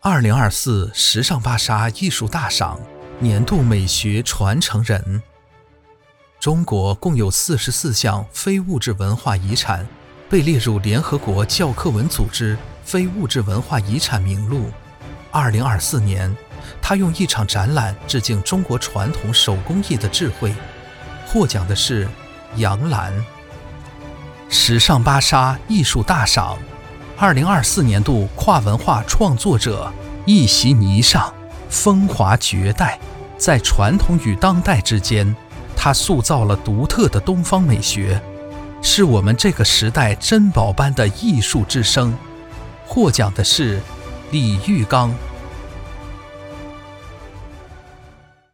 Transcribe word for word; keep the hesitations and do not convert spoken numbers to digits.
二零二四时尚芭莎艺术大赏年度美学传承人。中国共有四十四项非物质文化遗产被列入联合国教科文组织非物质文化遗产名录。二零二四年，他用一场展览致敬中国传统手工艺的智慧。获奖的是杨澜。时尚芭莎艺术大赏二零二四年度跨文化创作者一袭霓裳，风华绝代。在传统与当代之间，他塑造了独特的东方美学，是我们这个时代珍宝般的艺术之声。获奖的是李玉刚。